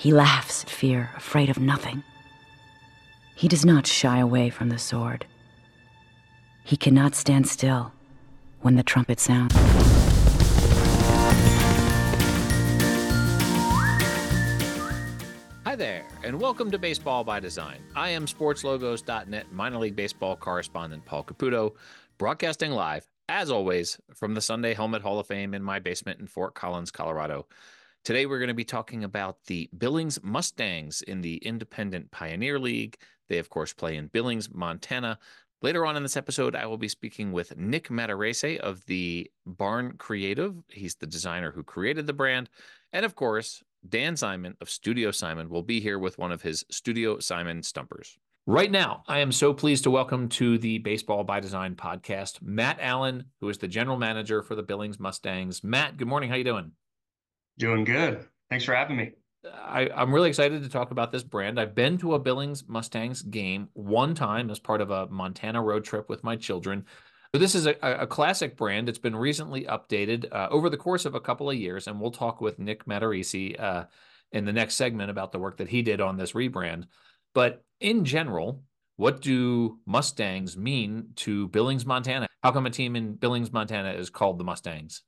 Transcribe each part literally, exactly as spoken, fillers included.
He laughs at fear, afraid of nothing. He does not shy away from the sword. He cannot stand still when the trumpet sounds. Hi there, and welcome to Baseball by Design. I am sports logos dot net minor league baseball correspondent Paul Caputo, broadcasting live, as always, from the Sunday Helmet Hall of Fame in my basement in Fort Collins, Colorado. Today we're going to be talking about the Billings Mustangs in the Independent Pioneer League. They, of course, play in Billings, Montana. Later on in this episode, I will be speaking with Nick Matarese of the Barn Creative. He's the designer who created the brand. And, of course, Dan Simon of Studio Simon will be here with one of his Studio Simon stumpers. Right now, I am so pleased to welcome to the Baseball by Design podcast, Matt Allen, who is the general manager for the Billings Mustangs. Matt, good morning. How you doing? Doing good. Thanks for having me. I, I'm really excited to talk about this brand. I've been to a Billings Mustangs game one time as part of a Montana road trip with my children. So this is a, a classic brand. It's been recently updated uh, over the course of a couple of years, and we'll talk with Nick Matarese uh, in the next segment about the work that he did on this rebrand. But in general, what do Mustangs mean to Billings, Montana? How come a team in Billings, Montana is called the Mustangs?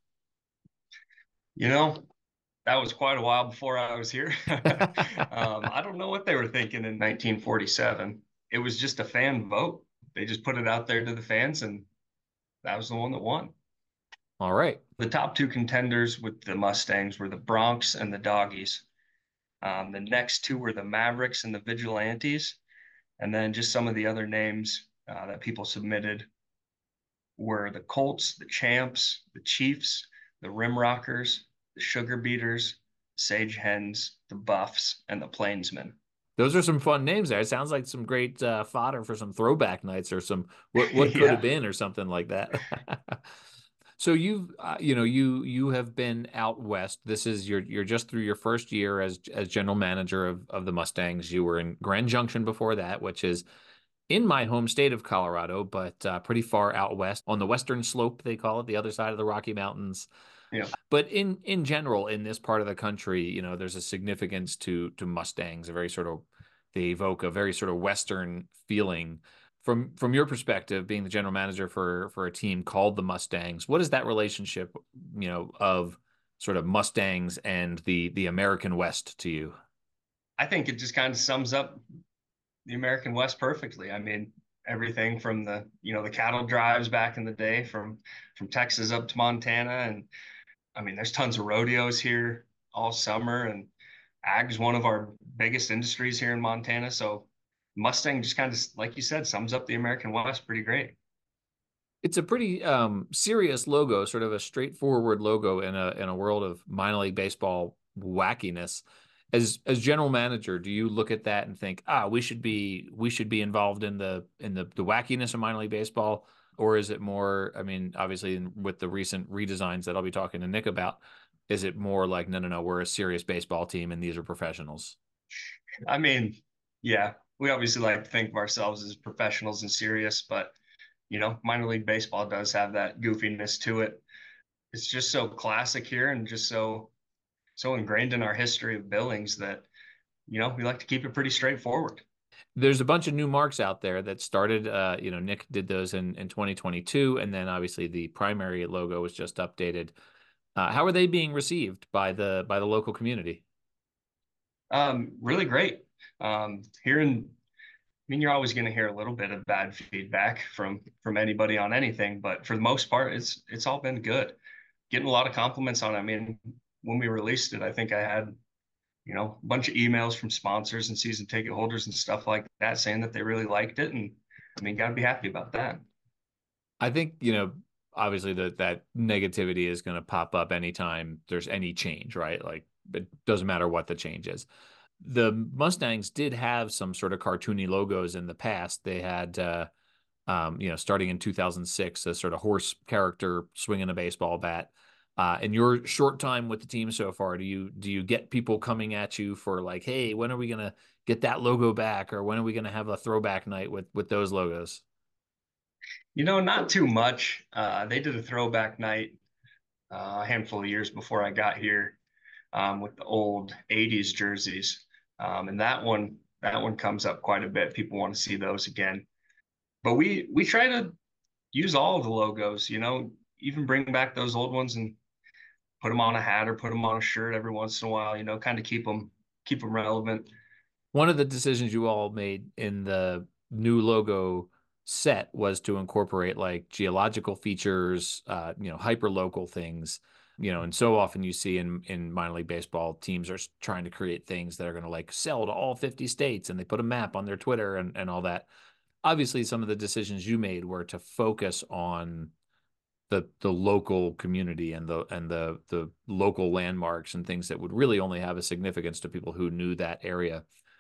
You know, that was quite a while before I was here. um, I don't know what they were thinking in nineteen forty-seven. It was just a fan vote. They just put it out there to the fans, and that was the one that won. All right. The top two contenders with the Mustangs were the Broncs and the Doggies. Um, the next two were the Mavericks and the Vigilantes. And then just some of the other names uh, that people submitted were the Colts, the Champs, the Chiefs, the Rimrockers, the Sugar Beaters, Sage Hens, the Buffs, and the Plainsmen. Those are some fun names there. It sounds like some great uh, fodder for some throwback nights or some what what could Yeah. have been or something like that. So you've uh, you know you you have been out west. This is you're you're just through your first year as as general manager of of the Mustangs. You were in Grand Junction before that, which is in my home state of Colorado, but uh, pretty far out west on the western slope, they call it, the other side of the Rocky Mountains. Yeah. But in in general, in this part of the country, you know, there's a significance to to Mustangs, a very sort of they evoke a very sort of Western feeling. From from your perspective, being the general manager for for a team called the Mustangs, what is that relationship, you know, of sort of Mustangs and the the American West to you? I think it just kind of sums up the American West perfectly. I mean, everything from the, you know, the cattle drives back in the day from from Texas up to Montana. And I mean, there's tons of rodeos here all summer, and ag's one of our biggest industries here in Montana. So Mustang just kind of, like you said, sums up the American West pretty great. It's a pretty um, serious logo, sort of a straightforward logo in a in a world of minor league baseball wackiness. As as general manager, do you look at that and think, ah, we should be we should be involved in the in the the wackiness of minor league baseball, or is it more? I mean, obviously, with the recent redesigns that I'll be talking to Nick about, is it more like, no, no, no, we're a serious baseball team and these are professionals? I mean, yeah, we obviously like to think of ourselves as professionals and serious, but you know, minor league baseball does have that goofiness to it. It's just so classic here and just so so ingrained in our history of Billings that, you know, we like to keep it pretty straightforward. There's a bunch of new marks out there that started, uh, you know, Nick did those in, in twenty twenty-two, and then obviously the primary logo was just updated. Uh, how are they being received by the by the local community? Um, really great. Um, here in, I mean, you're always going to hear a little bit of bad feedback from from anybody on anything, but for the most part, it's it's all been good. Getting a lot of compliments on it. I mean, when we released it, I think I had, you know, a bunch of emails from sponsors and season ticket holders and stuff like that saying that they really liked it. And I mean, got to be happy about that. I think, you know, obviously that that negativity is going to pop up anytime there's any change, right? Like it doesn't matter what the change is. The Mustangs did have some sort of cartoony logos in the past. They had, uh, um, you know, starting in two thousand six, a sort of horse character swinging a baseball bat. Uh, in your short time with the team so far, do you do you get people coming at you for like, hey, when are we gonna get that logo back, or when are we gonna have a throwback night with with those logos? You know, not too much. Uh, they did a throwback night uh, a handful of years before I got here. um, with the old eighties jerseys. Um, and that one, that one comes up quite a bit. People want to see those again. But we we try to use all of the logos, you know, even bring back those old ones and put them on a hat or put them on a shirt every once in a while, you know, kind of keep them keep them relevant. One of the decisions you all made in the new logo set was to incorporate like geological features, uh, you know, hyper local things, you know, and so often you see in in minor league baseball teams are trying to create things that are going to like sell to all fifty states, and they put a map on their Twitter and and all that. Obviously, some of the decisions you made were to focus on the the local community and the and the the local landmarks and things that would really only have a significance to people who knew that area.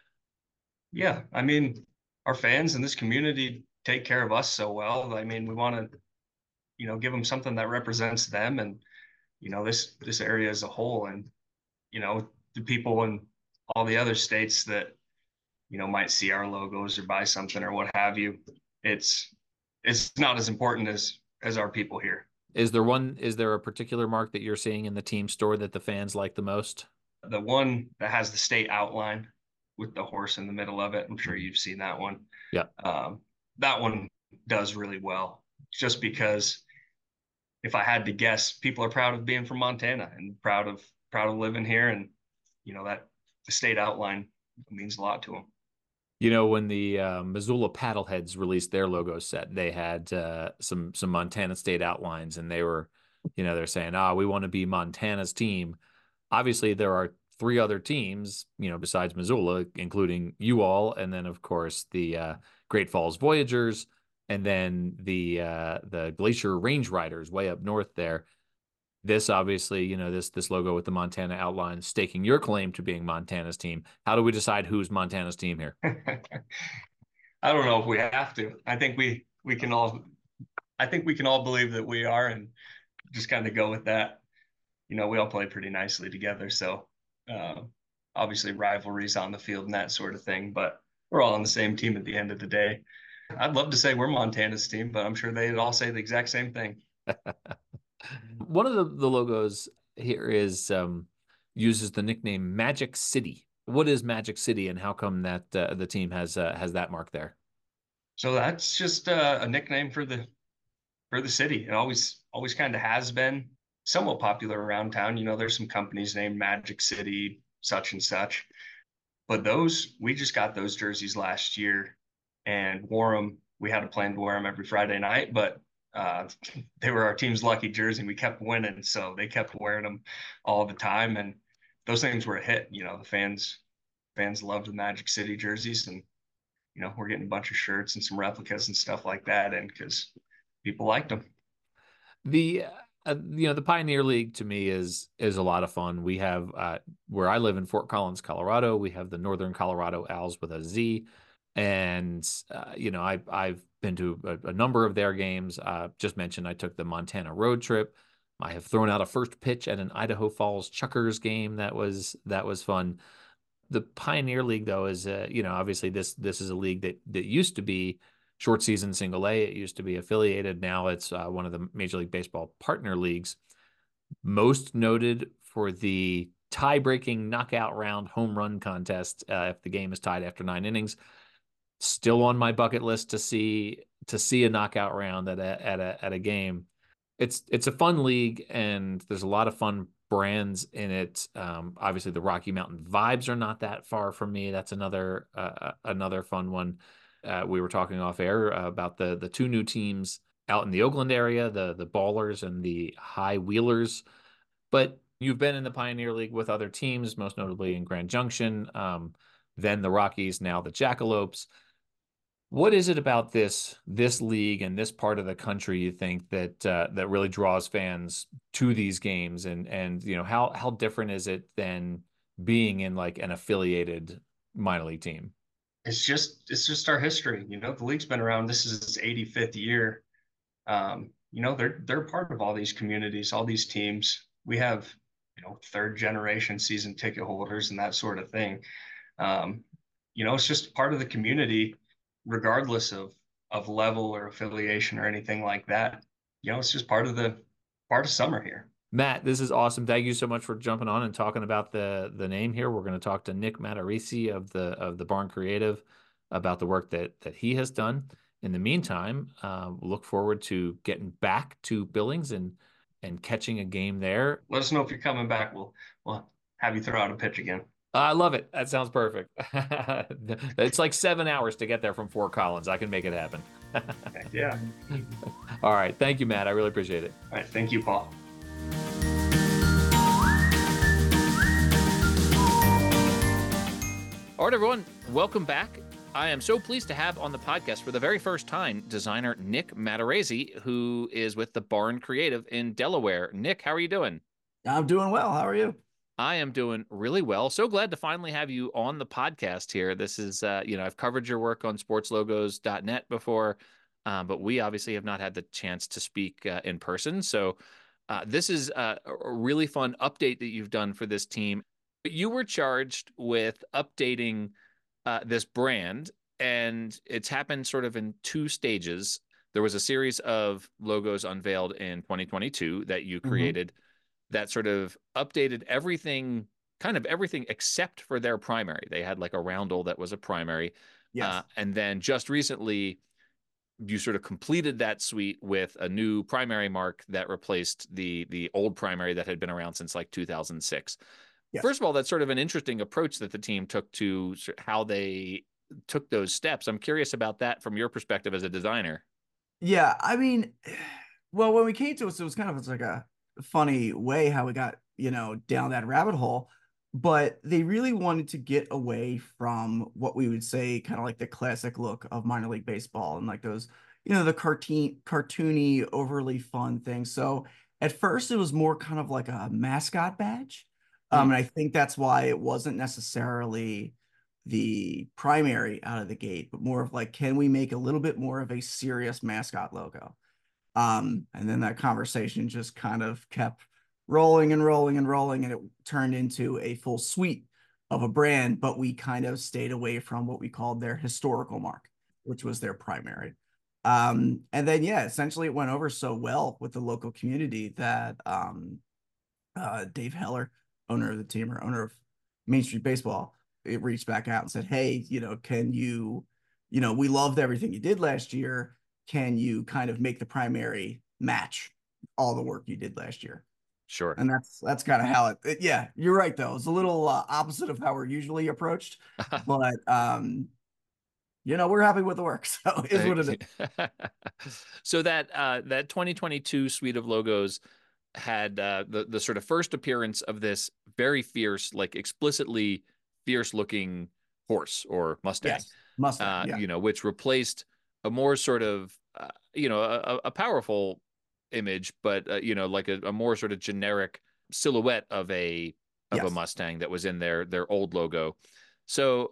Yeah, I mean, our fans in this community take care of us so well. I mean, we want to, you know, give them something that represents them and, you know, this this area as a whole. And, you know, the people in all the other states that, you know, might see our logos or buy something or what have you, it's it's not as important as as our people here. Is there one, is there a particular mark that you're seeing in the team store that the fans like the most? The one that has the state outline with the horse in the middle of it, I'm sure you've seen that one. Yeah. Um, that one does really well, just because if I had to guess, people are proud of being from Montana and proud of proud of living here, and you know that the state outline means a lot to them. You know, when the uh, Missoula Paddleheads released their logo set, they had uh, some some Montana State outlines, and they were, you know, they're saying, "Ah, we want to be Montana's team." Obviously, there are three other teams, you know, besides Missoula, including you all, and then of course the uh, Great Falls Voyagers, and then the uh, the Glacier Range Riders way up north there. This obviously, you know, this this logo with the Montana outline staking your claim to being Montana's team. How do we decide who's Montana's team here? I don't know if we have to. I think we we can all I think we can all believe that we are and just kind of go with that. You know, we all play pretty nicely together, so uh, obviously rivalries on the field and that sort of thing, but we're all on the same team at the end of the day. I'd love to say we're Montana's team, but I'm sure they'd all say the exact same thing. One of the, the logos here is um, uses the nickname Magic City. What is Magic City, and how come that uh, the team has uh, has that mark there? So that's just uh, a nickname for the for the city. It always always kind of has been somewhat popular around town. You know, there's some companies named Magic City, such and such. But those, we just got those jerseys last year and wore them. We had a plan to wear them every Friday night, but uh, they were our team's lucky jersey. And we kept winning, so they kept wearing them all the time. And those things were a hit. You know, the fans fans loved the Magic City jerseys, and you know, we're getting a bunch of shirts and some replicas and stuff like that, and because people liked them. The uh, you know, the Pioneer League to me is is a lot of fun. We have uh, where I live in Fort Collins, Colorado. We have the Northern Colorado Owls with a Z, and uh, you know, I I've been to a, a number of their games. Uh, just mentioned I took the Montana road trip. I have thrown out a first pitch at an Idaho Falls Chuckers game. That was that was fun. The Pioneer League, though, is uh, you know, obviously this this is a league that that used to be short season single A. It used to be affiliated. Now it's uh, one of the Major League Baseball partner leagues, most noted for the tie-breaking knockout round home run contest. Uh, if the game is tied after nine innings, still on my bucket list to see to see a knockout round at a at a at a game. It's it's a fun league, and there's a lot of fun brands in it. Um, obviously, the Rocky Mountain Vibes are not that far from me. That's another uh, another fun one. Uh, we were talking off air uh, about the the two new teams out in the Oakland area, the the Ballers and the High Wheelers. But you've been in the Pioneer League with other teams, most notably in Grand Junction, um, then the Rockies, now the Jackalopes. What is it about this this league and this part of the country you think that uh, that really draws fans to these games, and and you know, how how different is it than being in like an affiliated minor league team? It's just it's just our history. You know, the league's been around. This is its eighty-fifth year. Um, you know, they're they're part of all these communities, all these teams. We have, you know, third generation season ticket holders and that sort of thing. Um, you know, it's just part of the community, regardless of of level or affiliation or anything like that. You know, it's just part of the part of summer here. Matt, this is awesome. Thank you so much for jumping on and talking about the the name here. We're going to talk to Nick Matarese of the of the Barn Creative about the work that that he has done. In the meantime, uh, look forward to getting back to Billings and and catching a game there. Let us know if you're coming back. We'll we'll have you throw out a pitch again. I love it. That sounds perfect. It's like seven hours to get there from Fort Collins. I can make it happen. Heck yeah. All right. Thank you, Matt. I really appreciate it. All right. Thank you, Paul. All right, everyone. Welcome back. I am so pleased to have on the podcast for the very first time designer Nick Matarese, who is with the Barn Creative in Delaware. Nick, how are you doing? I'm doing well. How are you? I am doing really well. So glad to finally have you on the podcast here. This is, uh, you know, I've covered your work on sports logos dot net before, uh, but we obviously have not had the chance to speak uh, in person. So uh, this is uh, a really fun update that you've done for this team. You were charged with updating uh, this brand, and it's happened sort of in two stages. There was a series of logos unveiled in twenty twenty-two that you created. Mm-hmm. That sort of updated everything, kind of everything except for their primary. They had like a roundel that was a primary. Yes. Uh, and then just recently, you sort of completed that suite with a new primary mark that replaced the the old primary that had been around since like two thousand six. Yes. First of all, that's sort of an interesting approach that the team took to how they took those steps. I'm curious about that from your perspective as a designer. Yeah, I mean, well, when we came to it, it was kind of it's like a funny way how we got, you know, down that rabbit hole, but they really wanted to get away from what we would say kind of like the classic look of minor league baseball and like those, you know, the cartoon cartoony, overly fun things. So at first it was more kind of like a mascot badge. Mm. Um, and I think that's why it wasn't necessarily the primary out of the gate, but more of like, can we make a little bit more of a serious mascot logo? Um, and then that conversation just kind of kept rolling and rolling and rolling, and it turned into a full suite of a brand, but we kind of stayed away from what we called their historical mark, which was their primary. Um, and then, yeah, essentially it went over so well with the local community that um, uh, Dave Heller, owner of the team or owner of Main Street Baseball, it reached back out and said, hey, you know, can you, you know, we loved everything you did last year. Can you kind of make the primary match all the work you did last year? Sure. And that's that's kind of how it, it yeah, you're right though. It's a little uh, opposite of how we're usually approached, but um you know, we're happy with the work. So it is what it is. So that uh that twenty twenty-two suite of logos had uh the the sort of first appearance of this very fierce, like explicitly fierce looking horse or Mustang. Yes. Mustang, uh, yeah. You know, which replaced a more sort of, uh, you know, a, a powerful image, but, uh, you know, like a, a more sort of generic silhouette of a of yes. a Mustang that was in their their old logo. So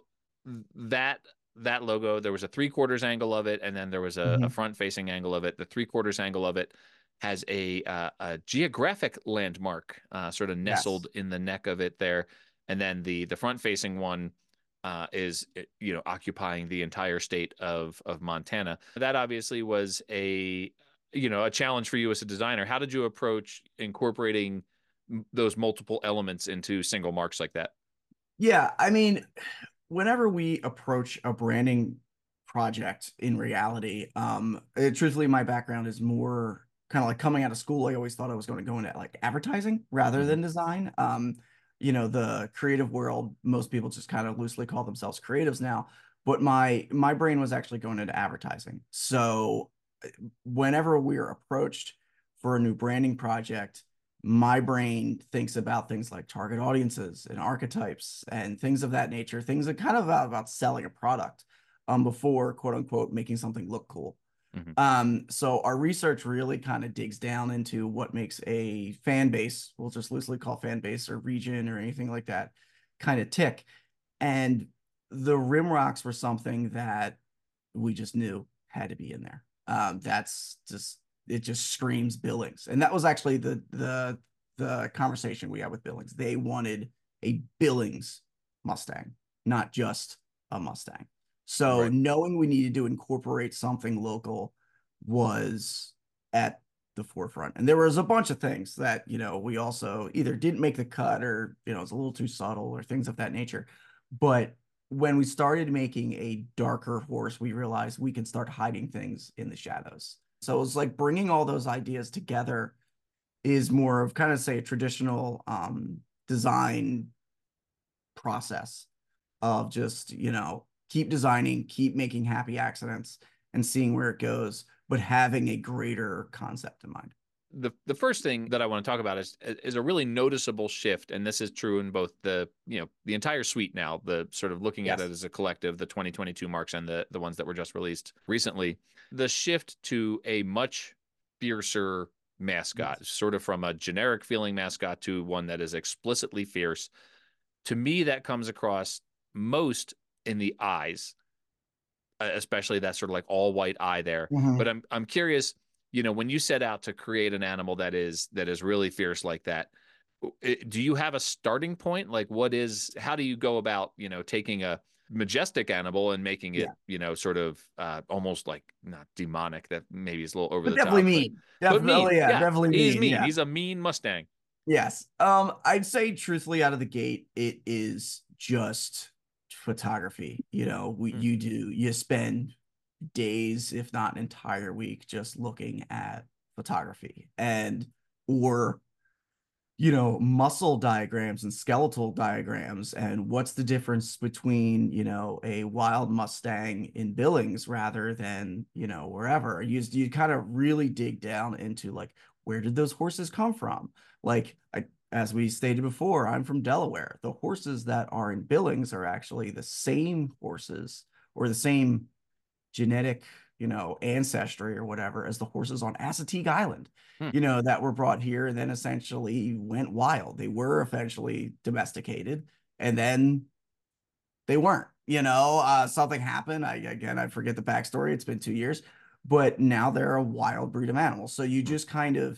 that that logo, there was a three quarters angle of it, and then there was a, mm-hmm. a front facing angle of it. The three quarters angle of it has a, uh, a geographic landmark uh, sort of nestled yes. in the neck of it there. And then the the front facing one Uh, is, you know, occupying the entire state of of Montana. That obviously was a, you know, a challenge for you as a designer. How did you approach incorporating those multiple elements into single marks like that? Yeah, I mean, whenever we approach a branding project in reality, um, it, truthfully, my background is more kind of like coming out of school. I always thought I was going to go into like advertising rather mm-hmm. than design. Um, you know, the creative world, most people just kind of loosely call themselves creatives now, but my my brain was actually going into advertising. So whenever we're approached for a new branding project, my brain thinks about things like target audiences and archetypes and things of that nature, things that kind of about, about selling a product um, before, quote unquote, making something look cool. Mm-hmm. Um, so our research really kind of digs down into what makes a fan base, we'll just loosely call fan base or region or anything like that, kind of tick. And the rim rocks were something that we just knew had to be in there. Um, that's just, it just screams Billings. And that was actually the, the, the conversation we had with Billings. They wanted a Billings Mustang, not just a Mustang. So right. knowing we needed to incorporate something local was at the forefront. And there was a bunch of things that, you know, we also either didn't make the cut or, you know, it's a little too subtle or things of that nature. But when we started making a darker horse, we realized we can start hiding things in the shadows. So it was like bringing all those ideas together is more of kind of say a traditional um, design process of just, you know, keep designing, keep making happy accidents and seeing where it goes, but having a greater concept in mind. The the first thing that I want to talk about is is a really noticeable shift, and this is true in both the, you know, the entire suite now, the sort of looking yes. at it as a collective, the twenty twenty-two marks and the the ones that were just released recently. The shift to a much fiercer mascot, yes. sort of from a generic feeling mascot to one that is explicitly fierce. To me, that comes across most in the eyes, especially that sort of like all white eye there. Mm-hmm. But I'm I'm curious, you know, when you set out to create an animal that is that is really fierce like that, do you have a starting point? Like, what is, how do you go about, you know, taking a majestic animal and making it, yeah. you know, sort of uh, almost like not demonic, that maybe is a little over but the definitely top. Mean. But, definitely but mean. Yeah, yeah, definitely mean. He's mean. Yeah. He's a mean Mustang. Yes. Um, I'd say truthfully out of the gate, it is just photography. You know, we, mm. you do, you spend days, if not an entire week, just looking at photography and, or, you know, muscle diagrams and skeletal diagrams. And what's the difference between, you know, a wild Mustang in Billings rather than, you know, wherever. You, you kind of really dig down into like, where did those horses come from? Like, I, as we stated before, I'm from Delaware. The horses that are in Billings are actually the same horses or the same genetic, you know, ancestry or whatever as the horses on Assateague Island, hmm. you know, that were brought here and then essentially went wild. They were eventually domesticated and then they weren't, you know, uh, something happened. I, again, I forget the backstory. It's been two years, but now they're a wild breed of animals. So you just kind of,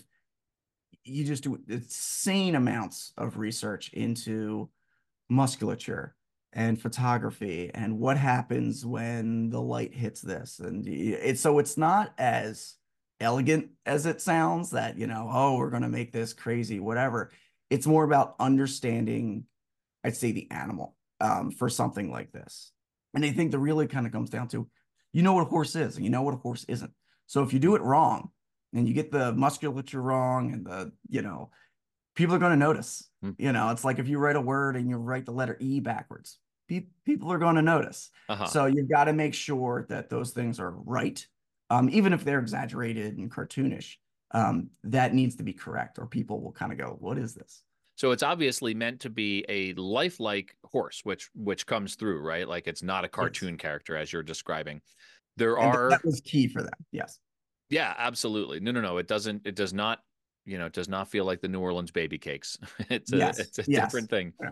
you just do insane amounts of research into musculature and photography and what happens when the light hits this. And it's, so it's not as elegant as it sounds that, you know, oh, we're going to make this crazy, whatever. It's more about understanding, I'd say, the animal um, for something like this. And I think that really kind of comes down to, you know what a horse is and you know what a horse isn't. So if you do it wrong and you get the musculature wrong and the, you know, people are going to notice. Mm. You know, it's like if you write a word and you write the letter E backwards, pe- people are going to notice. Uh-huh. So you've got to make sure that those things are right. Um, even if they're exaggerated and cartoonish, um, that needs to be correct or people will kind of go, what is this? So it's obviously meant to be a lifelike horse, which which comes through, right? Like it's not a cartoon yes. character as you're describing. There and are that was key for them. Yes. Yeah, absolutely. No, no, no. It doesn't. It does not. You know, it does not feel like the New Orleans baby cakes. It's a yes. it's a yes. different thing. Yeah.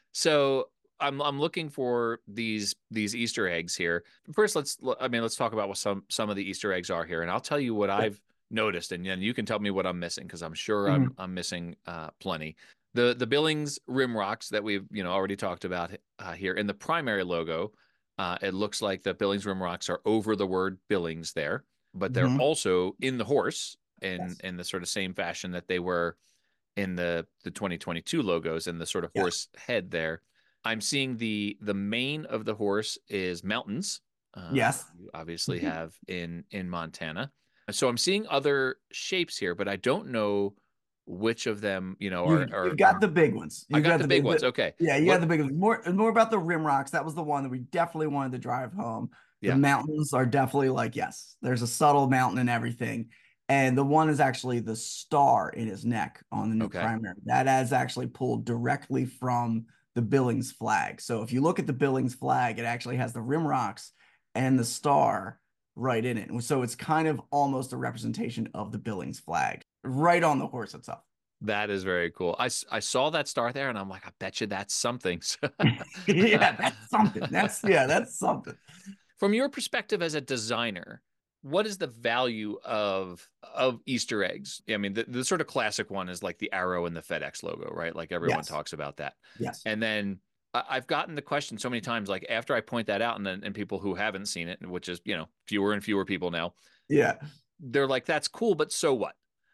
So I'm I'm looking for these these Easter eggs here. First, let's I mean let's talk about what some some of the Easter eggs are here, and I'll tell you what yeah. I've noticed, and then you can tell me what I'm missing because I'm sure mm-hmm. I'm I'm missing uh, plenty. The the Billings rim rocks that we've you know already talked about uh, here in the primary logo. Uh, it looks like the Billings rim rocks are over the word Billings there, but they're mm-hmm. also in the horse in yes. in the sort of same fashion that they were in the the twenty twenty-two logos and the sort of horse yeah. head there. I'm seeing the the mane of the horse is mountains. Uh, yes, you obviously mm-hmm. have in in Montana. So I'm seeing other shapes here, but I don't know which of them, you know, are. You, are you got the big ones. You I got, got the, the big big, ones. The, okay. Yeah, you what, got the big ones. More, more about the rim rocks. That was the one that we definitely wanted to drive home. The yeah. mountains are definitely like, yes, there's a subtle mountain and everything. And the one is actually the star in his neck on the new okay. primary. That is actually pulled directly from the Billings flag. So if you look at the Billings flag, it actually has the rim rocks and the star right in it. So it's kind of almost a representation of the Billings flag right on the horse itself. That is very cool. I, I saw that star there and I'm like, I bet you that's something. yeah, that's something. That's, yeah, that's something. From your perspective as a designer, what is the value of of Easter eggs? I mean, the, the sort of classic one is like the arrow and the FedEx logo, right? Like everyone yes. talks about that. Yes. And then I've gotten the question so many times, like after I point that out and then and people who haven't seen it, which is, you know, fewer and fewer people now. Yeah. They're like, that's cool, but so what?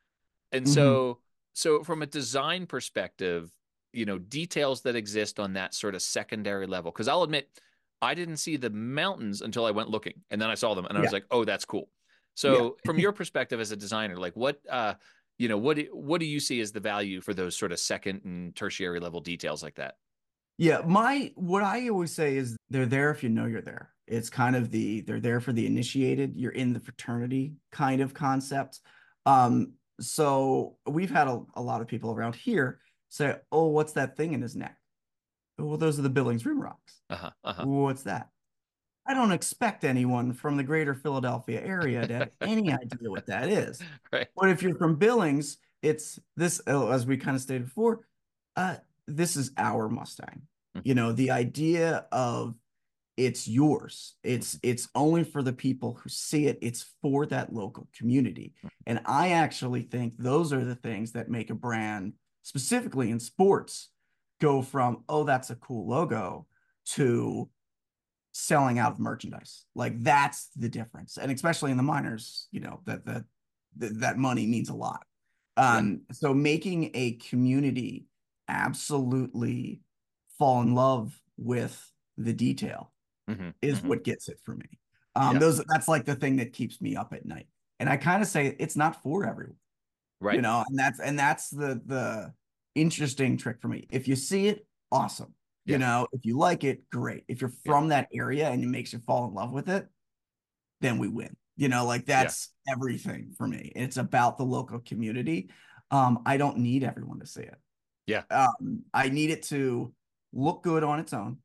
And Mhm. so, so from a design perspective, you know, details that exist on that sort of secondary level. Because I'll admit, I didn't see the mountains until I went looking, and then I saw them, and I Yeah. was like, "Oh, that's cool." Yeah. So, from your perspective as a designer, like what, uh, you know, what do, what do you see as the value for those sort of second and tertiary level details like that? Yeah, my what I always say is they're there if you know you're there. It's kind of the they're there for the initiated, you're in the fraternity kind of concept. Um, so we've had a, a lot of people around here say, "Oh, what's that thing in his neck?" Well, those are the Billings Rim Rocks. Uh-huh, uh-huh. What's that? I don't expect anyone from the greater Philadelphia area to have any idea what that is. Right. But if you're from Billings, it's this, oh, as we kind of stated before, uh, this is our Mustang. You know, the idea of it's yours. It's it's only for the people who see it. It's for that local community. And I actually think those are the things that make a brand, specifically in sports, go from, oh, that's a cool logo to selling out of merchandise. Like that's the difference. And especially in the minors, you know, that that that money means a lot. Yeah. Um, so making a community absolutely fall in love with the detail Mm-hmm, is mm-hmm. what gets it for me. Um, Yeah. those that's like the thing that keeps me up at night. And I kind of say it's not for everyone, you Right. know, and that's and that's the the interesting trick for me. If you see it, awesome. You Yeah. know, if you like it, great. If you're Yeah. from that area and it makes you fall in love with it, then we win. You know, like Yeah. that's everything for me. It's about the local community. Um, I don't need everyone to see it. Yeah. Um, I need it to look good on its own.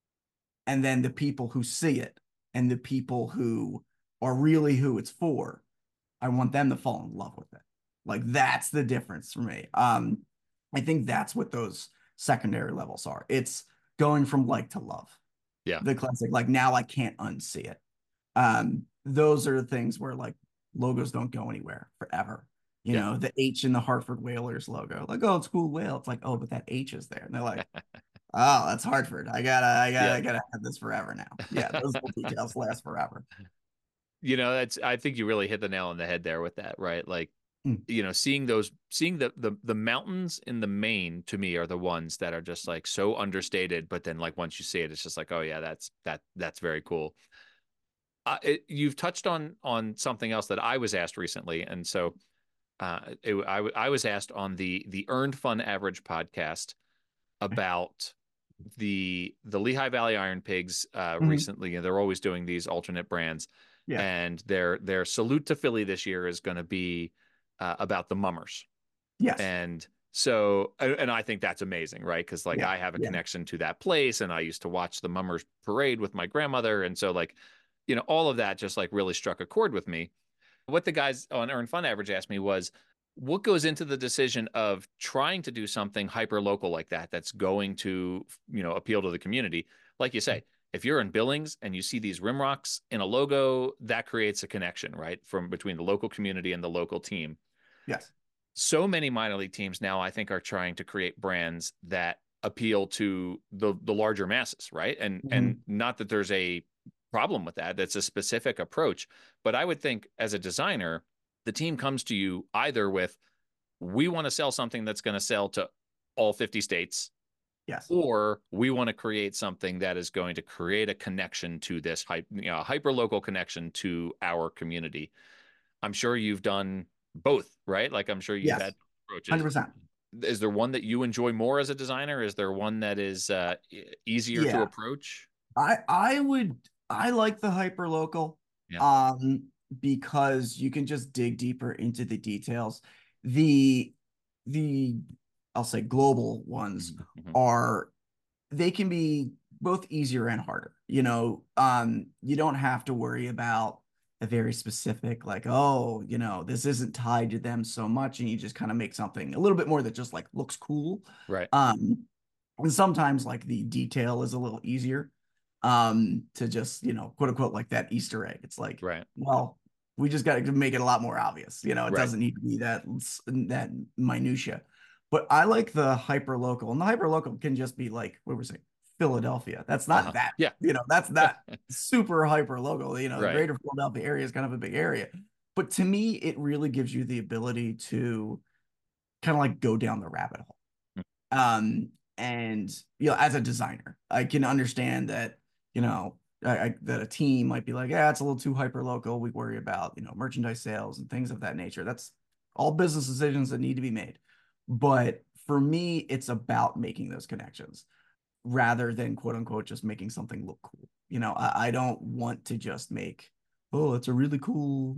And then the people who see it and the people who are really who it's for, I want them to fall in love with it. Like that's the difference for me. Um, I think that's what those secondary levels are. It's going from like to love. Yeah. The classic, like now I can't unsee it. Um, those are the things where like logos don't go anywhere forever. You Yeah. know, the H in the Hartford Whalers logo, like, oh, it's cool whale. It's like, oh, but that H is there. And they're like, oh, that's Hartford. I gotta, I gotta, Yeah. I gotta have this forever now. Yeah, those little details last forever. You know, that's I think you really hit the nail on the head there with that, right? Like, Mm. you know, seeing those seeing the the the mountains in the main to me are the ones that are just like so understated, but then like once you see it, it's just like, oh yeah, that's that that's very cool. Uh, it, you've touched on on something else that I was asked recently, and so uh, it, I I was asked on the the Earned Fun Average podcast about the the Lehigh Valley Iron Pigs uh, Mhm. recently, and they're always doing these alternate brands. Yeah. And their their salute to Philly this year is going to be uh, about the Mummers. Yes. And so, and I think that's amazing, right? Because like Yeah. I have a Yeah. connection to that place, and I used to watch the Mummers parade with my grandmother, and so like, you know, all of that just like really struck a chord with me. What the guys on Earn Fun Average asked me was, what goes into the decision of trying to do something hyper local like that that's going to, you know, appeal to the community? Like you say, if you're in Billings and you see these rim rocks in a logo, that creates a connection, right? From between the local community and the local team. Yes. So many minor league teams now, I think, are trying to create brands that appeal to the the larger masses, right? And Mhm. and not that there's a problem with that. That's a specific approach. But I would think as a designer, the team comes to you either with, we want to sell something that's going to sell to all fifty states, Yes. or we want to create something that is going to create a connection to this hype, you know, hyper local connection to our community. I'm sure you've done both, right? Like I'm sure you've Yes. had approaches. one hundred percent. Is there one that you enjoy more as a designer? Is there one that is uh, easier to Yeah. approach? I I would I like the hyper local Yeah. um because you can just dig deeper into the details. The the I'll say global ones Mm-hmm. are they can be both easier and harder. You know, um you don't have to worry about a very specific like, oh, you know, this isn't tied to them so much and you just kind of make something a little bit more that just like looks cool. Right. Um and sometimes like the detail is a little easier um to just, you know, quote unquote like that Easter egg. It's like, Right. well, we just got to make it a lot more obvious. You know, it Right. doesn't need to be that that minutia. But I like the hyper local, and the hyper local can just be like what we're saying, Philadelphia. That's not Uh-huh. that, Yeah. you know, that's not super hyper local. You know, the Right. greater Philadelphia area is kind of a big area. But to me, it really gives you the ability to kind of like go down the rabbit hole. Um, and you know, as a designer, I can understand that, you know, I, I, that a team might be like, yeah, it's a little too hyper local. We worry about, you know, merchandise sales and things of that nature. That's all business decisions that need to be made. But for me, it's about making those connections rather than quote unquote just making something look cool. You know, I, I don't want to just make, oh, it's a really cool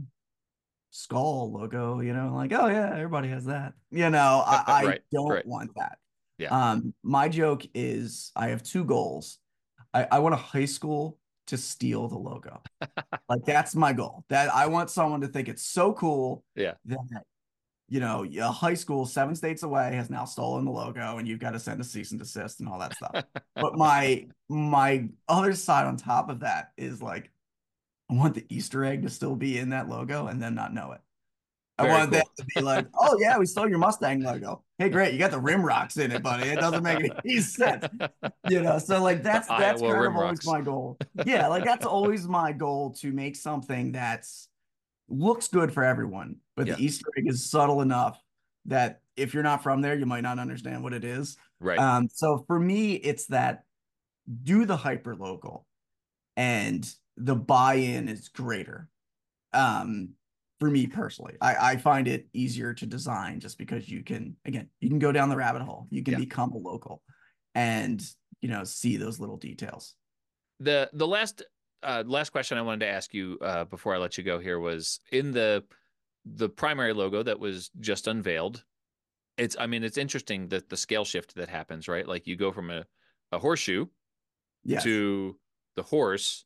skull logo, you know, like, oh yeah, everybody has that. You know, I, I Right, don't right. want that. Yeah. Um, my joke is I have two goals. I, I want a high school to steal the logo. Like that's my goal. That I want someone to think it's so cool Yeah. that, you know, a high school seven states away has now stolen the logo and you've got to send a cease and desist and all that stuff. But my my other side on top of that is like I want the Easter egg to still be in that logo and then not know it. I Very want cool. that to be like, oh yeah, we stole your Mustang logo. Hey, great, you got the rim rocks in it, buddy. It doesn't make any sense, you know. So like that's The that's Iowa kind of Rim always Rocks. my goal. Yeah, like that's always my goal to make something that's looks good for everyone, but Yeah. the Easter egg is subtle enough that if you're not from there, you might not understand what it is. Right. Um, so for me, it's that do the hyper local and the buy-in is greater. Um, for me personally, I, I find it easier to design just because you can, again, you can go down the rabbit hole, you can Yeah. become a local and, you know, see those little details. The the last uh, last question I wanted to ask you uh, before I let you go here was in the the primary logo that was just unveiled. It's I mean it's interesting that the scale shift that happens, right? Like you go from a, a horseshoe Yes. to the horse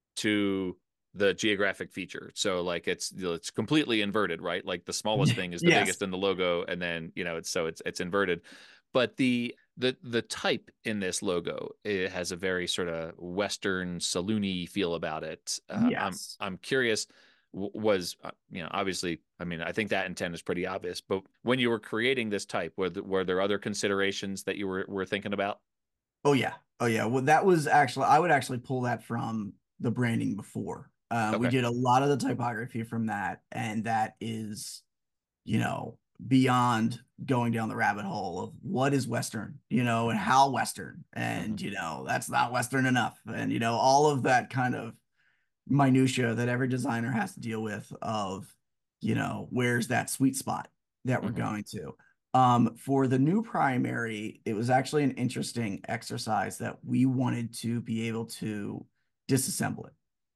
to the geographic feature. So like it's it's completely inverted, right? Like the smallest thing is the Yes. biggest in the logo, and then you know it's so it's it's inverted. But the the the type in this logo, it has a very sort of Western saloony feel about it. Uh, I'm Yes. I'm curious. Was uh, you know obviously I mean I think that intent is pretty obvious, but when you were creating this type, were there, were there other considerations that you were were thinking about? Oh yeah. Oh yeah. Well, that was actually I would actually pull that from the branding before. Uh, we Okay. did a lot of the typography from that, and that is, you know, beyond going down the rabbit hole of what is Western, you know, and how Western, and Mm-hmm. you know, that's not Western enough, and you know, all of that kind of minutia that every designer has to deal with of, you know, where's that sweet spot that we're Mm-hmm. going to. Um, for the new primary, it was actually an interesting exercise that we wanted to be able to disassemble it.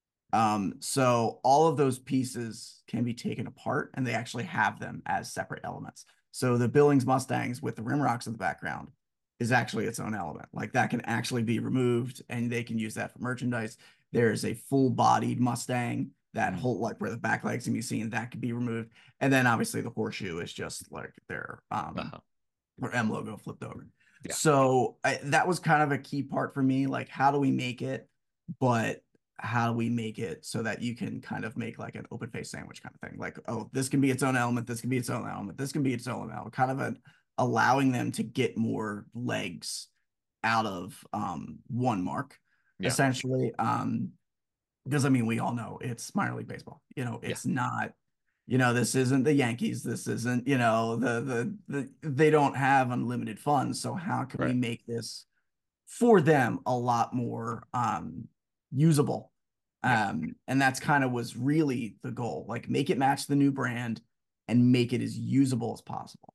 Um, so all of those pieces can be taken apart and they actually have them as separate elements. So the Billings Mustangs with the rim rocks in the background is actually its own element. Like that can actually be removed and they can use that for merchandise. There's a full bodied Mustang that Mm-hmm. whole like where the back legs can be seen that could be removed. And then obviously the horseshoe is just like their um Uh-huh. their M logo flipped over. Yeah. So I, that was kind of a key part for me. Like, how do we make it? But how do we make it so that you can kind of make like an open face sandwich kind of thing? Like, oh, this can be its own element. This can be its own element. This can be its own element. Kind of a, allowing them to get more legs out of um, one mark, Yeah. essentially. Um, because I mean, we all know it's minor league baseball. You know, Yeah. it's not. You know, this isn't the Yankees. This isn't. You know, the the the they don't have unlimited funds. So how can we Right. make this for them a lot more um, usable? Yeah. Um, and that's kind of was really the goal. Like, make it match the new brand and make it as usable as possible.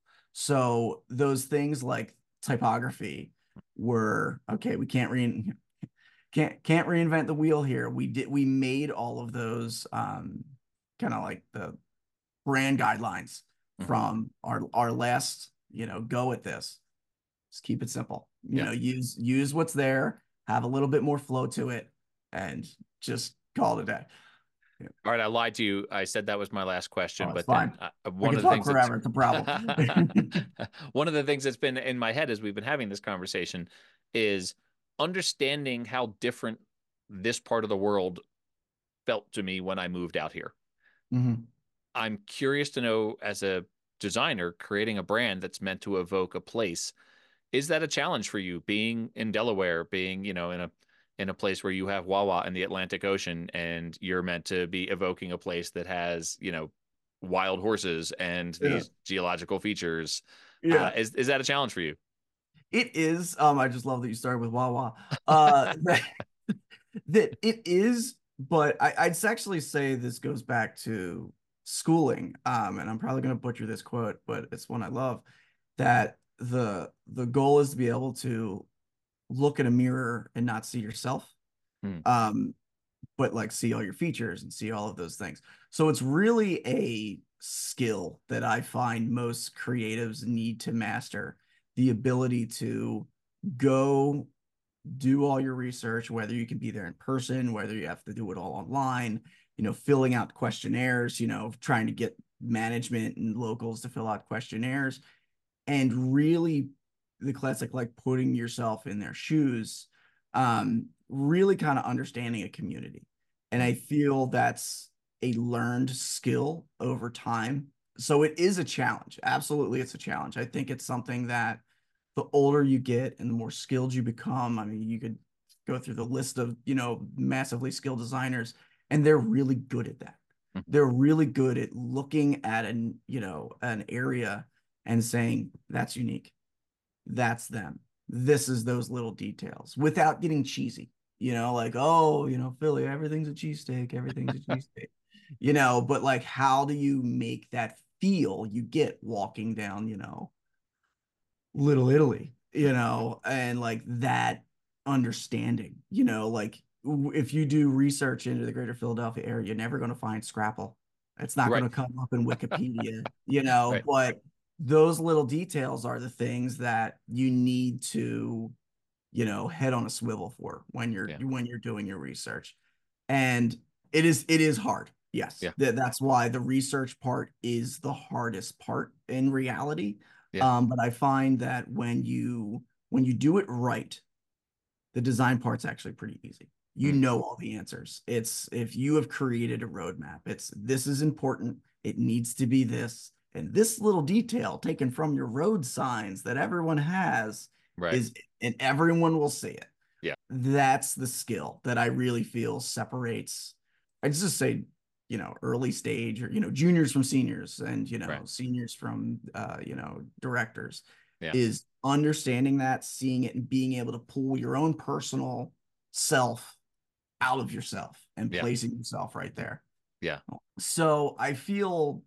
So those things like typography were okay. We can't re can't can't reinvent the wheel here. We did we made all of those um kind of like the brand guidelines Mm-hmm. from our our last, you know, go at this. Just keep it simple. You Yeah. know, use use what's there, have a little bit more flow to it, and just call it a day. Yeah. All right, I lied to you. I said that was my last question, Oh, it's but then fine. uh, I one can of the talk things that's forever. It's a problem. one of the things that's been in my head as we've been having this conversation is understanding how different this part of the world felt to me when I moved out here. Mhm. I'm curious to know, as a designer creating a brand that's meant to evoke a place, is that a challenge for you being in Delaware, being, you know, in a in a place where you have Wawa in the Atlantic Ocean and you're meant to be evoking a place that has, you know, wild horses and Yeah. these geological features? Yeah. Uh, is is that a challenge for you? It is. Um, I just love that you started with Wawa. Uh, that, that it is, but I, I'd actually say this goes back to schooling. Um, and I'm probably going to butcher this quote, but it's one I love. That the the goal is to be able to look in a mirror and not see yourself. Hmm. Um, but like see all your features and see all of those things. So it's really a skill that I find most creatives need to master, the ability to go do all your research, whether you can be there in person, whether you have to do it all online, you know, filling out questionnaires, you know, trying to get management and locals to fill out questionnaires, and really the classic, like putting yourself in their shoes, um, really kind of understanding a community. And I feel that's a learned skill over time. So it is a challenge. Absolutely, it's a challenge. I think it's something that the older you get and the more skilled you become, I mean, you could go through the list of, you know, massively skilled designers, and they're really good at that. Mhm. They're really good at looking at an, you know, an area and saying, that's unique. That's them. This is those little details without getting cheesy, you know, like, oh, you know, Philly, everything's a cheesesteak, everything's a cheesesteak, you know, but like, how do you make that feel you get walking down, you know, Little Italy, you know, and like that understanding, you know, like if you do research into the greater Philadelphia area, you're never going to find Scrapple. It's not Right. going to come up in Wikipedia, you know, Right. but those little details are the things that you need to, you know, head on a swivel for when you're Yeah. when you're doing your research. And it is it is hard. Yes. Yeah. That, that's why the research part is the hardest part in reality. Yeah. Um, but I find that when you when you do it right, the design part's actually pretty easy. You Mm. know all the answers. It's if you have created a roadmap, it's this is important. It needs to be this. And this little detail taken from your road signs that everyone has Right. is, and everyone will see it. Yeah. That's the skill that I really feel separates. I just say, you know, early stage, or, you know, juniors from seniors, and, you know, Right. seniors from, uh, you know, directors, Yeah. is understanding that, seeing it, and being able to pull your own personal self out of yourself and Yeah. placing yourself right there. Yeah. So I feel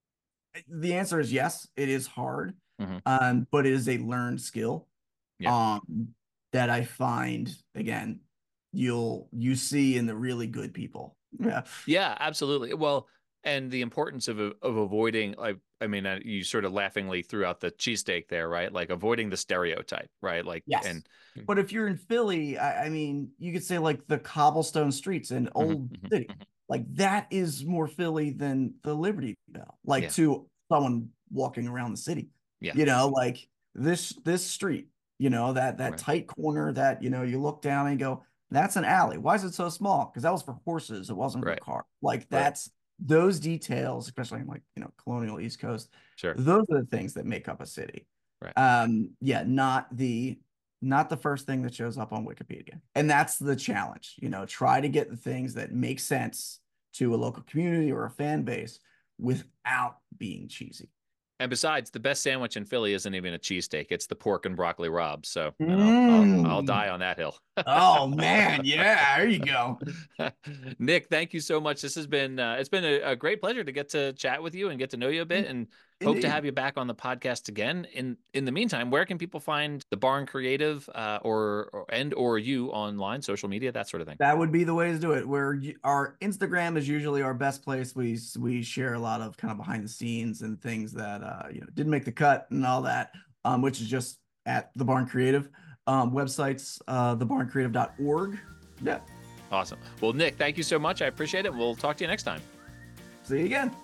the answer is yes, it is hard, Mhm. um, but it is a learned skill. Yeah. Um, that I find, again, you'll you see in the really good people. Yeah. Yeah, absolutely. Well, and the importance of of avoiding, like, I mean, uh, you sort of laughingly threw out the cheesesteak there, right? Like avoiding the stereotype, right? Like, Yes. and But if you're in Philly, I, I mean, you could say like the cobblestone streets in Mhm, Old mhm, City. mhm. Like that is more Philly than the Liberty Bell. Like Yeah. to someone walking around the city. Yeah. You know, like this this street, you know, that that Right. tight corner that, you know, you look down and go, that's an alley. Why is it so small? Because that was for horses. It wasn't for Right. car. Like Right. that's those details, especially in like, you know, colonial East Coast. Sure. Those are the things that make up a city. Right. Um, yeah, not the not the first thing that shows up on Wikipedia. And that's the challenge, you know, try to get the things that make sense to a local community or a fan base without being cheesy. And besides, the best sandwich in Philly isn't even a cheesesteak; it's the pork and broccoli rabe. So, you know, I'll I'll Mm. die on that hill. Oh man, yeah, there you go. Nick, thank you so much. This has been uh, it's been a, a great pleasure to get to chat with you and get to know you a bit, and hope to Indeed. have you back on the podcast again. In in the meantime, where can people find the Barn Creative, uh, or, or and or you online, social media, that sort of thing? That would be the way to do it. Where our Instagram is usually our best place. We we share a lot of kind of behind the scenes and things that uh, you know, didn't make the cut and all that, um, which is just at the Barn Creative. Um, websites, uh, the barn creative dot org. Yeah. Awesome. Well, Nick, thank you so much. I appreciate it. We'll talk to you next time. See you again.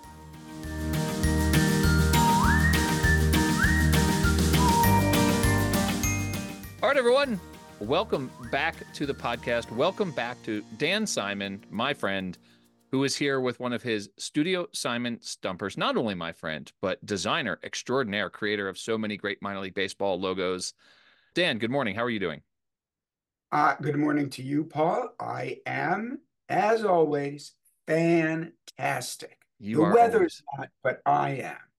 All right, everyone. Welcome back to the podcast. Welcome back to Dan Simon, my friend, who is here with one of his Studio Simon Stumpers. Not only my friend, but designer extraordinaire, creator of so many great minor league baseball logos. Dan, good morning. How are you doing? Uh, good morning to you, Paul. I am, as always, fantastic. You the are weather's always... not, but I am.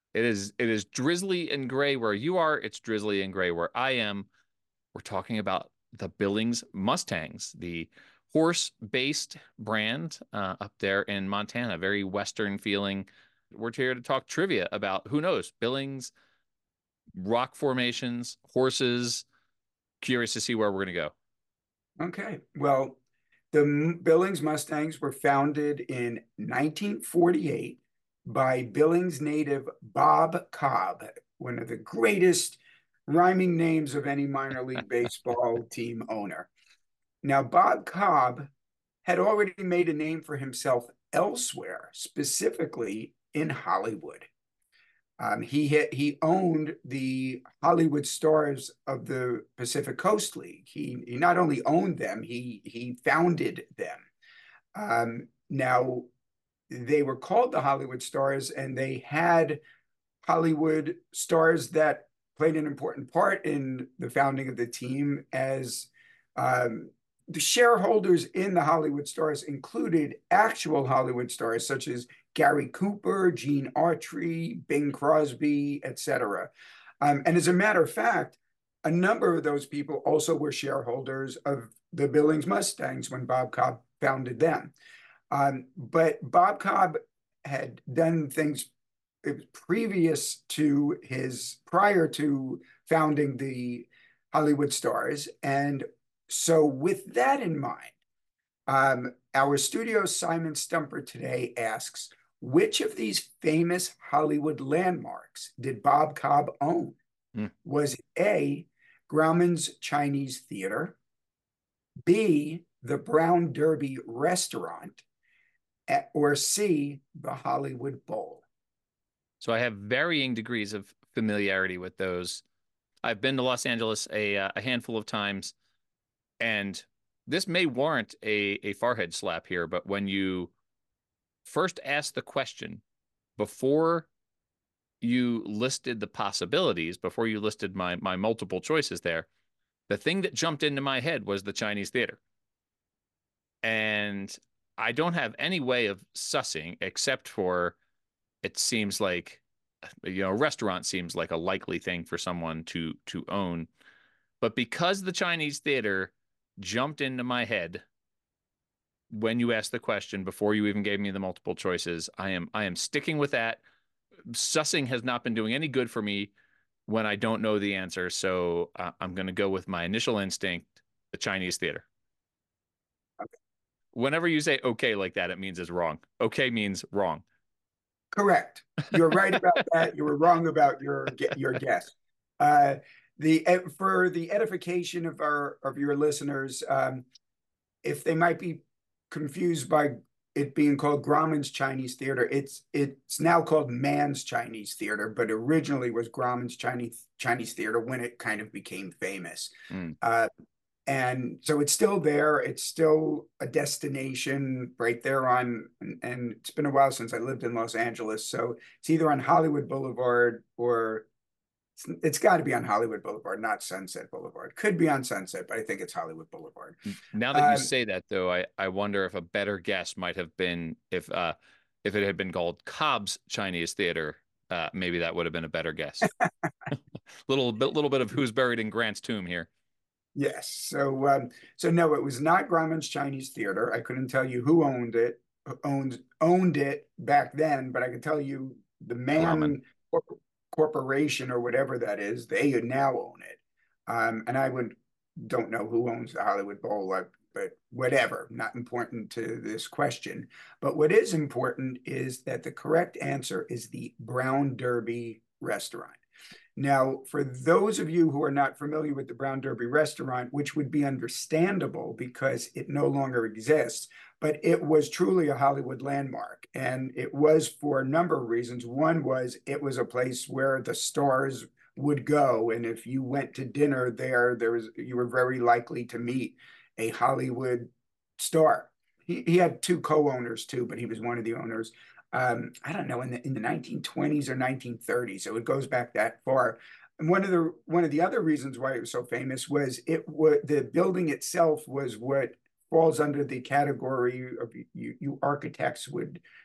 It is it is drizzly and gray where you are. It's drizzly and gray where I am. We're talking about the Billings Mustangs, the horse-based brand uh, up there in Montana, very Western feeling. We're here to talk trivia about, who knows, Billings, rock formations, horses. Curious to see where we're going to go. Okay. Well, the Billings Mustangs were founded in nineteen forty-eight by Billings native Bob Cobb, one of the greatest rhyming names of any minor league baseball team owner. Now, Bob Cobb had already made a name for himself elsewhere, specifically in Hollywood. Um, he had, he owned the Hollywood Stars of the Pacific Coast League. He, he not only owned them, he, he founded them. Um, now, they were called the Hollywood Stars, and they had Hollywood stars that played an important part in the founding of the team, as um, the shareholders in the Hollywood Stars included actual Hollywood stars such as Gary Cooper, Gene Autry, Bing Crosby, et cetera. Um, and as a matter of fact, a number of those people also were shareholders of the Billings Mustangs when Bob Cobb founded them. Um, but Bob Cobb had done things previous to his, prior to founding the Hollywood Stars. And so with that in mind, um, our studio Simon Stumper today asks, which of these famous Hollywood landmarks did Bob Cobb own? Mm. Was it A, Grauman's Chinese Theater, B, the Brown Derby Restaurant, or C, the Hollywood Bowl? So I have varying degrees of familiarity with those. I've been to Los Angeles a, a handful of times, and this may warrant a, a forehead slap here, but when you first asked the question, before you listed the possibilities, before you listed my, my multiple choices there, the thing that jumped into my head was the Chinese Theater. And I don't have any way of sussing, except for it seems like, you know, a restaurant seems like a likely thing for someone to to own. But because the Chinese Theater jumped into my head when you asked the question, before you even gave me the multiple choices, I am I am sticking with that. Sussing has not been doing any good for me when I don't know the answer. So uh, I'm going to go with my initial instinct, the Chinese Theater. Okay. Whenever you say okay like that, it means it's wrong. Okay means wrong. Correct. You're right about that. You were wrong about your your guess. Uh, the for the edification of our of your listeners, um, if they might be confused by it being called Grauman's Chinese Theater, it's it's now called Mann's Chinese Theater, but originally was Grauman's Chinese Chinese Theater when it kind of became famous. Mm. Uh, And so it's still there. It's still a destination right there on, and, and it's been a while since I lived in Los Angeles. So it's either on Hollywood Boulevard or it's, it's got to be on Hollywood Boulevard, not Sunset Boulevard. Could be on Sunset, but I think it's Hollywood Boulevard. Now that um, you say that, though, I, I wonder if a better guess might have been if uh, if it had been called Cobb's Chinese Theater. Uh, maybe that would have been a better guess. little bit, little bit of who's buried in Grant's tomb here. Yes. So, um, so no, it was not Grauman's Chinese Theater. I couldn't tell you who owned it, owned owned it back then, but I could tell you the Mann Corp- Corporation or whatever that is. They now own it, um, and I would don't know who owns the Hollywood Bowl, but whatever. Not important to this question. But what is important is that the correct answer is the Brown Derby Restaurant. Now, for those of you who are not familiar with the Brown Derby Restaurant, which would be understandable because it no longer exists, but it was truly a Hollywood landmark. And it was for a number of reasons. One was it was a place where the stars would go. And if you went to dinner there, there was you were very likely to meet a Hollywood star. He, he had two co-owners too, but he was one of the owners. Um, I don't know, in the in the nineteen twenties or nineteen thirties. So it goes back that far. And one of the one of the other reasons why it was so famous was it was the building itself was what falls under the category of you, you architects would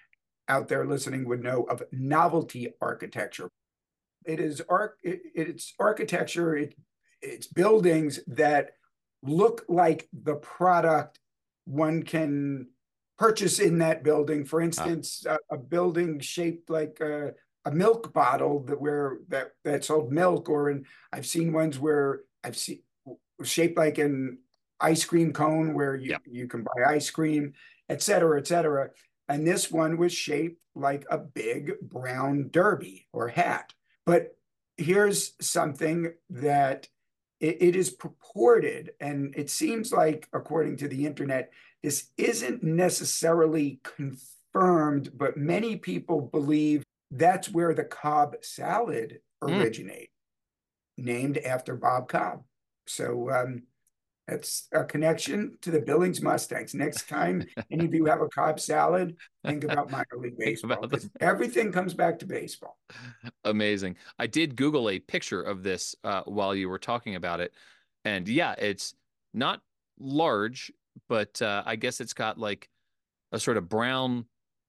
out there listening would know of novelty architecture. It is arch, it, it's architecture, it, it's buildings that look like the product one can purchase in that building. For instance, ah. a, a building shaped like a, a milk bottle that where that that sold milk, or in I've seen ones where I've seen shaped like an ice cream cone where you, yep. you can buy ice cream, et cetera, et cetera. And this one was shaped like a big brown derby or hat. But here's something that it, it is purported, and it seems like, according to the internet, this isn't necessarily confirmed, but many people believe that's where the Cobb salad originated, mm. named after Bob Cobb. So um, that's a connection to the Billings Mustangs. Next time any of you have a Cobb salad, think about minor league baseball, because everything comes back to baseball. Amazing. I did Google a picture of this uh, while you were talking about it. And yeah, it's not large, but uh, I guess it's got like a sort of brown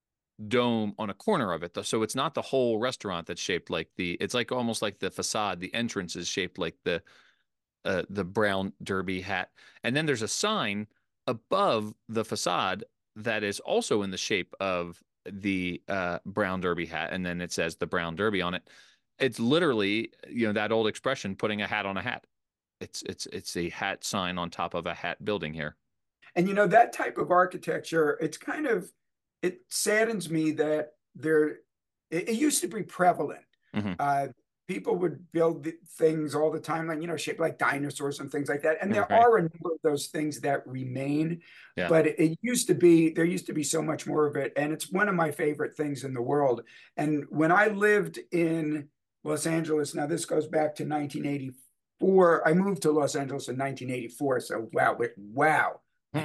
dome on a corner of it. So it's not the whole restaurant that's shaped like the, it's like almost like the facade. The entrance is shaped like the, uh, the brown derby hat. And then there's a sign above the facade that is also in the shape of the uh, brown derby hat. And then it says the brown derby on it. It's literally, you know, that old expression, putting a hat on a hat. It's, it's, it's a hat sign on top of a hat building here. And, you know, that type of architecture, it's kind of, it saddens me that there, it, it used to be prevalent. Mm-hmm. Uh, people would build things all the time, like, you know, shaped like dinosaurs and things like that. And there right. are a number of those things that remain, yeah. but it, it used to be, there used to be so much more of it. And it's one of my favorite things in the world. And when I lived in Los Angeles, now this goes back to nineteen eighty-four, I moved to Los Angeles in nineteen eighty-four. So wow, wow.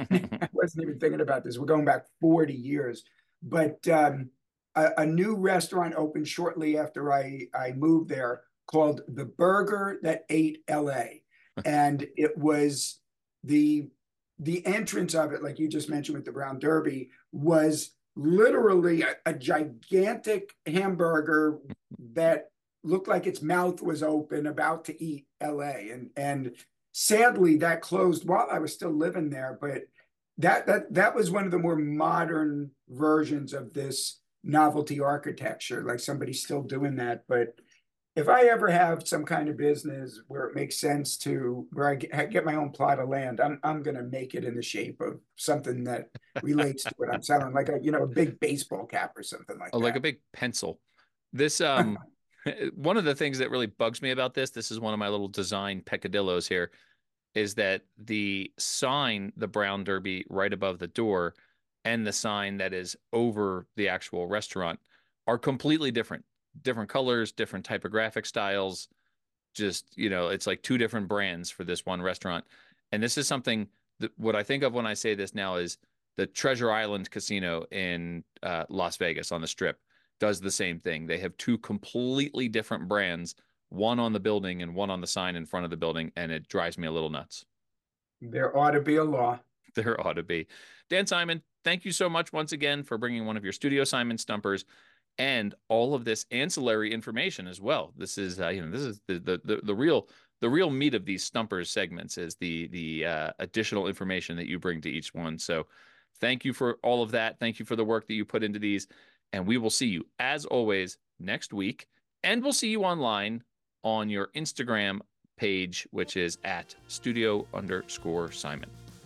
I wasn't even thinking about this. We're going back forty years. But um, a, a new restaurant opened shortly after I, I moved there called The Burger That Ate L A. And it was the, the entrance of it, like you just mentioned with the Brown Derby, was literally a, a gigantic hamburger that looked like its mouth was open, about to eat L A. And, and sadly, that closed while I was still living there, but that that that was one of the more modern versions of this novelty architecture, like somebody's still doing that. But if I ever have some kind of business where it makes sense to, where I get, get my own plot of land, I'm I'm going to make it in the shape of something that relates to what I'm selling, like a, you know, a big baseball cap or something like oh, that. Like a big pencil. This, um, one of the things that really bugs me about this, this is one of my little design peccadillos here, is that the sign, the Brown Derby right above the door, and the sign that is over the actual restaurant are completely different. Different colors, different typographic styles. Just, you know, it's like two different brands for this one restaurant. And this is something that what I think of when I say this now is the Treasure Island Casino in uh, Las Vegas on the Strip does the same thing. They have two completely different brands, one on the building and one on the sign in front of the building, and it drives me a little nuts. There ought to be a law. There ought to be. Dan Simon, thank you so much once again for bringing one of your Studio Simon Stumpers and all of this ancillary information as well. This is, uh, you know, this is the, the the the real the real meat of these Stumpers segments is the the uh, additional information that you bring to each one. So, thank you for all of that. Thank you for the work that you put into these, and we will see you as always next week, and we'll see you online on your Instagram page, which is at studio underscore Simon.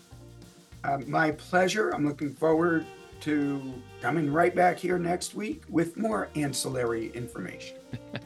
Uh, my pleasure. I'm looking forward to coming right back here next week with more ancillary information.